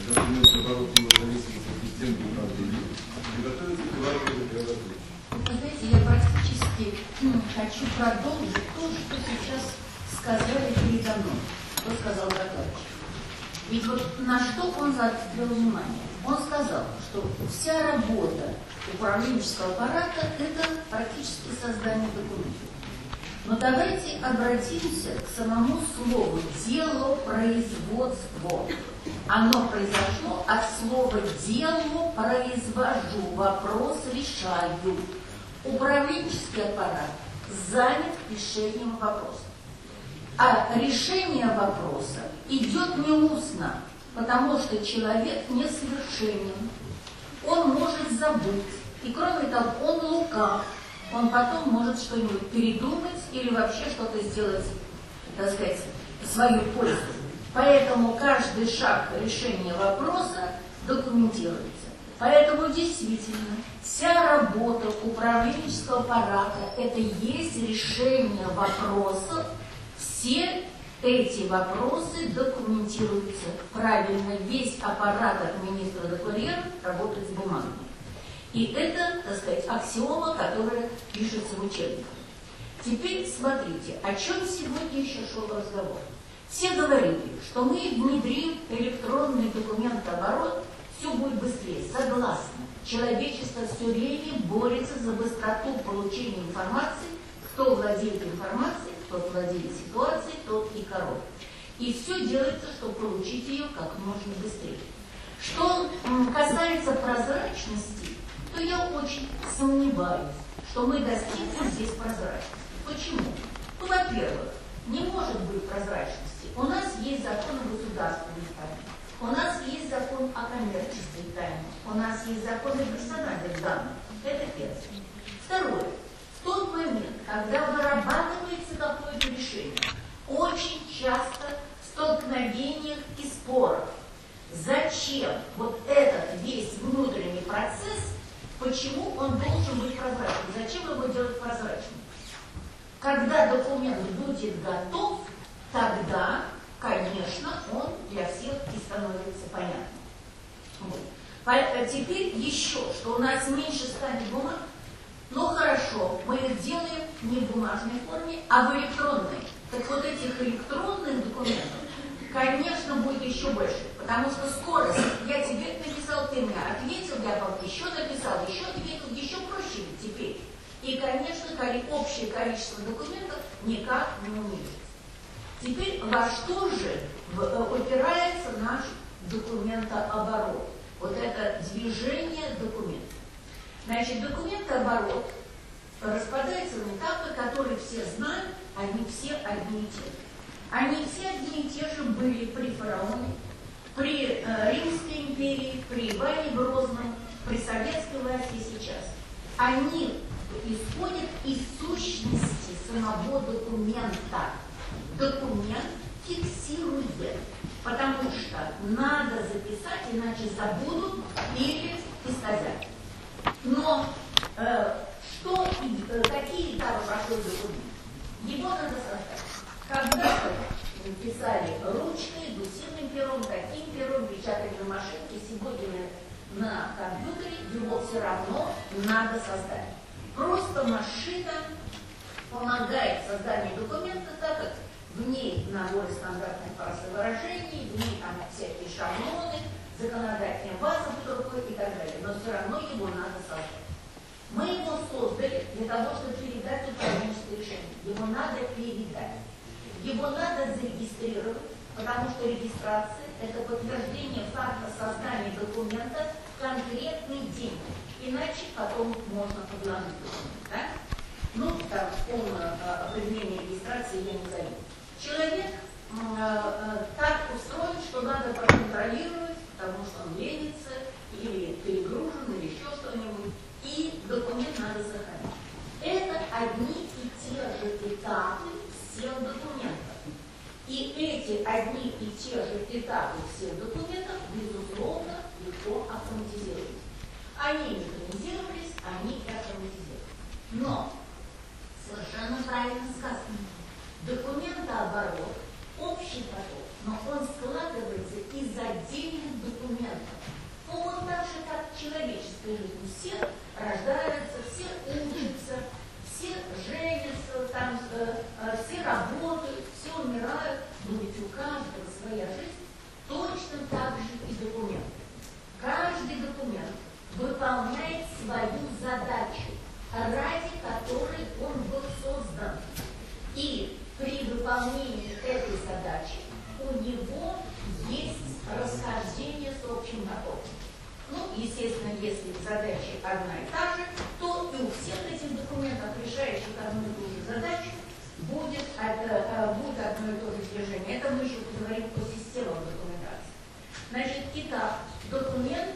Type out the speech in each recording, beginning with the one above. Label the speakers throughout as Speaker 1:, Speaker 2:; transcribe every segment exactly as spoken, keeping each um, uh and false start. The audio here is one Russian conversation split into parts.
Speaker 1: документооборот его зависимости от системы управления и готовится к главному преобразованию.
Speaker 2: Вы знаете, я практически хочу продолжить то, что сейчас сказали передо мной. Что сказал докладчик. Ведь вот на что он заострил внимание? Он сказал, что вся работа управленческого аппарата – это практически создание документов. Но давайте обратимся к самому слову «делопроизводство». Оно произошло от слова «делу произвожу», вопрос решаю. Управленческий аппарат занят решением вопроса. А решение вопроса идет не устно, потому что человек несовершенен. Он может забыть. И кроме того, он лукав. Он потом может что-нибудь передумать или вообще что-то сделать, так сказать, в свою пользу. Поэтому каждый шаг решения вопроса документируется. Поэтому действительно вся работа управленческого аппарата – это есть решение вопросов. Все эти вопросы документируются. Правильно, весь аппарат от министра до курьера работает с бумагами. И это, так сказать, аксиома, которая пишется в учебниках. Теперь смотрите, о чем сегодня еще шел разговор. Все говорили, что мы внедрим электронный документооборот, все будет быстрее. Согласна. Человечество все время борется за быстроту получения информации. Кто владеет информацией, кто владеет ситуацией, тот и король. И все делается, чтобы получить ее как можно быстрее. Что касается прозрачности, то я очень сомневаюсь, что мы достигнем здесь прозрачности. Почему? Ну, во-первых, не может быть прозрачности. У нас есть закон о государственной тайне, у нас есть закон о коммерческой тайне, у нас есть закон о персональных данных. Это первое. Второе. В тот момент, когда вырабатывается какое-то решение, очень часто в столкновениях и спорах. Зачем вот этот весь внутренний процесс, почему он должен быть прозрачным? Зачем его делать прозрачным? Когда документ будет готов, тогда, конечно, он для всех и становится понятным. Вот. Теперь еще, что у нас меньше станет бумаг. Ну хорошо, мы их делаем не в бумажной форме, а в электронной. Так вот этих электронных документов, конечно, будет еще больше. Потому что скорость, я тебе написал, ты мне ответил, я вам еще написал, еще ответил, еще проще теперь. И, конечно, общее количество документов никак не уменьшится. Теперь во что же упирается наш документооборот? Вот это движение документов. Значит, документооборот распадается на этапы, которые все знают, они все одни и те же. Они все одни и те же были при фараоне, при э, Римской империи, при Иване Грозном, при советской власти сейчас. Они исходят из сущности самого документа. Документ фиксирует, потому что надо записать, иначе забудут или исказят. Но э, что, э, какие этапы проходит документ? Его надо создать. Когда-то писали ручкой, гусиным пером, таким пером, печатали на машинке, сегодня на компьютере, его все равно надо создать. Просто машина помогает в создании документа, так как в ней набор стандартных фраз и выражений, в ней там всякие шаблоны, законодательная база под рукой и так далее. Но все равно его надо создать. Мы его создали для того, чтобы передать управленческое решение. Его надо передать. Его надо зарегистрировать, потому что регистрация – это подтверждение факта создания документа в конкретный день. Иначе потом можно подложить документ. Да? Ну, там полное определение регистрации я не займу. Человек э, э, так устроен, что надо проконтролировать, потому что он ленится, или перегружен, или еще что-нибудь, и документ надо сохранить. Это одни и те же этапы всех документов. И эти одни и те же этапы всех документов, безусловно, легко автоматизировались. Они механизировались, они автоматизировались. Но, совершенно правильно сказано, документооборот, общий поток, но он складывается из отдельных документов. человеческой жизни. Все рождаются, все учатся, все женятся, там, э, э, все работают, все умирают, но ведь у каждого своя жизнь. Точно так же и документ. Каждый документ выполняет свою задачу, ради которой он был создан. И при выполнении этой задачи у него есть расхождение с общим находком. Ну, естественно, если задача одна и та же, то и у всех этих документов, решающих одну и ту же задачу, будет, это, будет одно и то же движение. Это мы еще поговорим о системах документации. Значит, итак, документ,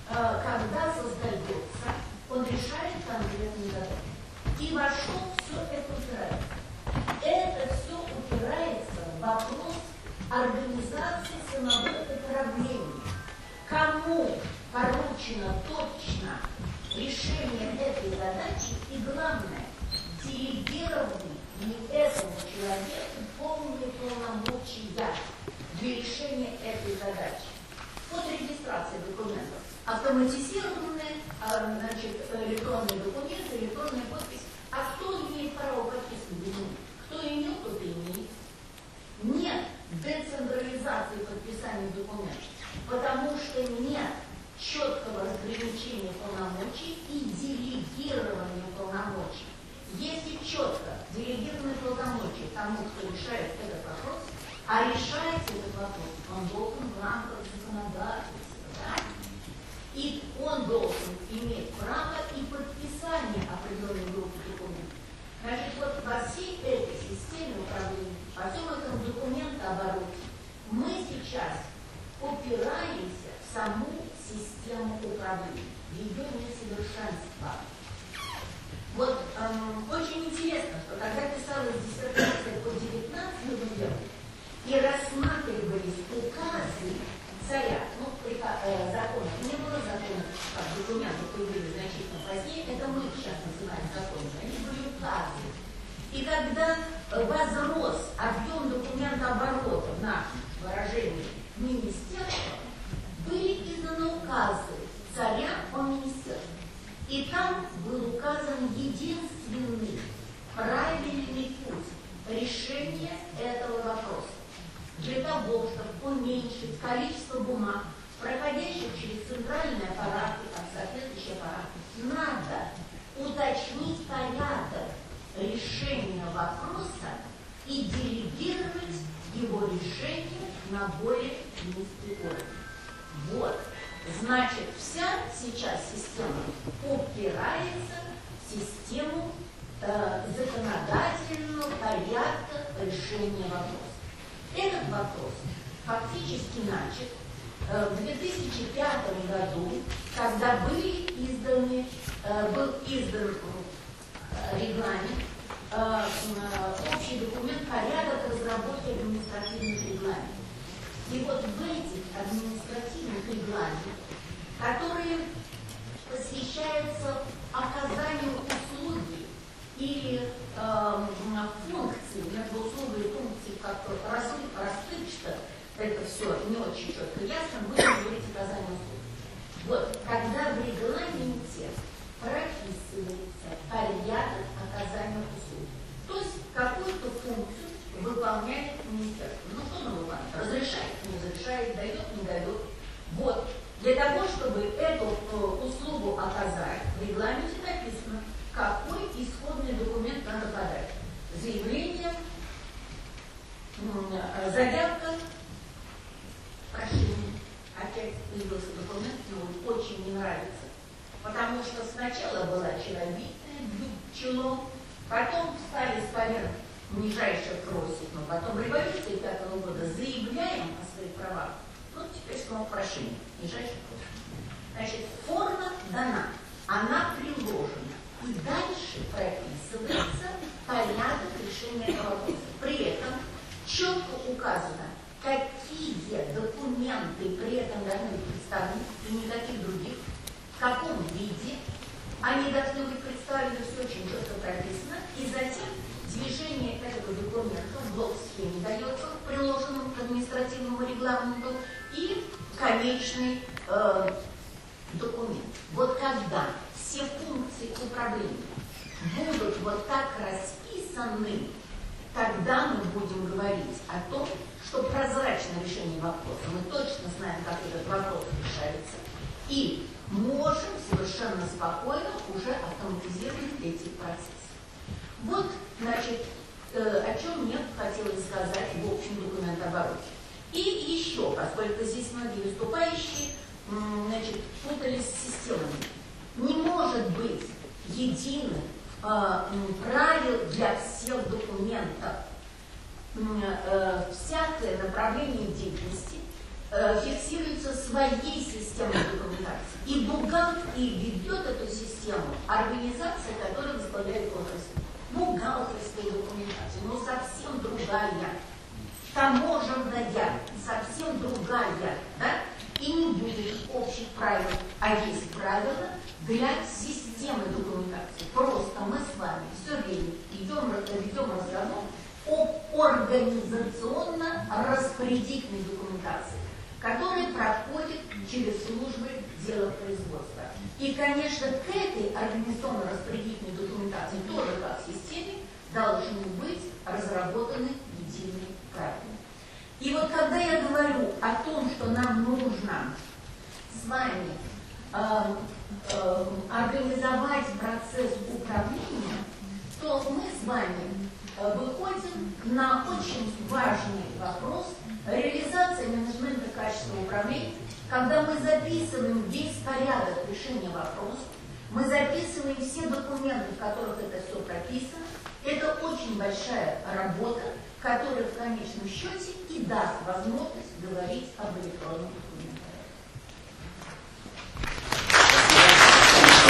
Speaker 2: когда создается, он решает конкретную задачу. И во что все это упирается? Это все упирается в вопрос организации самого управления. Кому поручено точно решение этой задачи и, главное, делегированы ли этому человеку полные полномочия для решения этой задачи. Вот регистрация документов. Автоматизированные, значит, электронные документы, электронная подпись. А кто имеет право подписывать документы? Кто имел, тот и имеет. Нет децентрализации подписания документов, потому что нет четкого разграничения полномочий и делегирования полномочий. Если четко делегированы полномочия тому, кто решает этот вопрос, а решается этот вопрос, он должен в рамках законодательства, да? И он должен иметь право и подписание определенной группы документов. Значит, вот во всей этой системе управления, во всем этом документообороте, мы сейчас упираемся в саму систему управления, в ее несовершенство. Вот эм, очень интересно, что когда писалась диссертация по девятнадцатому веку и рассматривались указы царя, ну, приказ, э, законов, не было законов, как документы появились значительно позднее, это мы сейчас называем законами, они были указы. И когда возрос объем документооборота в нашем выражении министерства, были изданы указы царя о министерстве. И там был указан единственный правильный путь решения этого вопроса. Для того, чтобы уменьшить количество бумаг, проходящих через центральные аппараты, а соответствующие аппараты, надо уточнить порядок решения вопроса и делегировать его решение на более низкий уровень. Вот. Значит, вся сейчас система упирается в систему э, законодательного порядка решения вопроса. Этот вопрос фактически начат э, в две тысячи пятом году, когда были изданы, э, был издан э, регламент, э, э, общий документ «Порядок разработки административных регламентов». И вот в этих административных регламентах, которые посвящаются оказанию услуги или э, функции, между услугой и функцией как-то расплывчато, это все не очень четко ясно, будем говорить оказание услуги. Вот, когда в регламенте прописывается порядок оказания услуги, то есть какую-то функцию выполняет министерство. Ну что оно выполняет? Разрешает, не разрешает, дает, не дает. Вот. Для того, чтобы эту э, услугу оказать, в регламенте написано, какой исходный документ надо подать. Заявление, э, заявка, прошение. Опять появился документ, но он очень не нравится. Потому что сначала была челобитная, пчелом, потом стали с поверх нижайших просит, но потом революции пятого года заявляем о своих правах. Ну, теперь снова прошение, нижайших просит. Значит, форма дана, она приложена. И дальше прописывается порядок решения этого вопроса. При этом четко указано, какие документы при этом должны быть представлены, и никаких других, в каком виде они должны быть представлены, все очень четко прописано, и затем движение этого документа в блок-схеме дается, приложенном к административному регламенту, и конечный э, документ. Вот когда все функции управления будут вот так расписаны, тогда мы будем говорить о том, что прозрачное решение вопроса. Мы точно знаем, как этот вопрос решается, и можем совершенно спокойно уже автоматизировать эти процессы. Вот, значит, э, о чем мне хотелось сказать в общем документообороте. И еще, поскольку здесь многие выступающие, значит, путались с системами. Не может быть единых э, правил для всех документов. Э, всякое направление деятельности э, фиксируется своей системой документации. И бухгалтер и ведет эту систему организация, которая возглавляет отрасль. Бухгалтерская документация, но совсем другая. Таможенная, совсем другая, да? И не будет общих правил, а есть правила для системы документации. Просто мы с вами все время идем, ведем разговор об организационно-распорядительной документации, которая проходит через службы делопроизводства. И, конечно, к этой организационно-распорядительной документации, тоже как в системе, должны быть разработаны единые правила. И вот когда я говорю о том, что нам нужно с вами э, э, организовать процесс управления, то мы с вами э, выходим на очень важный вопрос реализации менеджмента качества управления, когда мы записываем весь порядок решения вопроса, мы записываем все документы, в которых это все прописано. Это очень большая работа, которая в конечном счете и даст возможность говорить об электронном документе.